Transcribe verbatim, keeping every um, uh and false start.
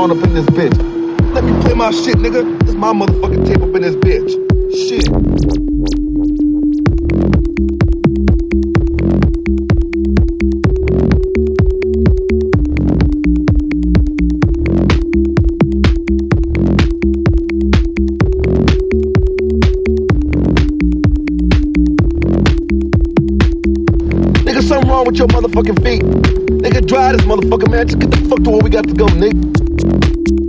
on up in this bitch. Let me play my shit, nigga. This my motherfucking tape up in this bitch. Shit. Nigga, something wrong with your motherfucking feet. Nigga, dry this motherfucker, man. Just get the fuck to where we got to go, nigga.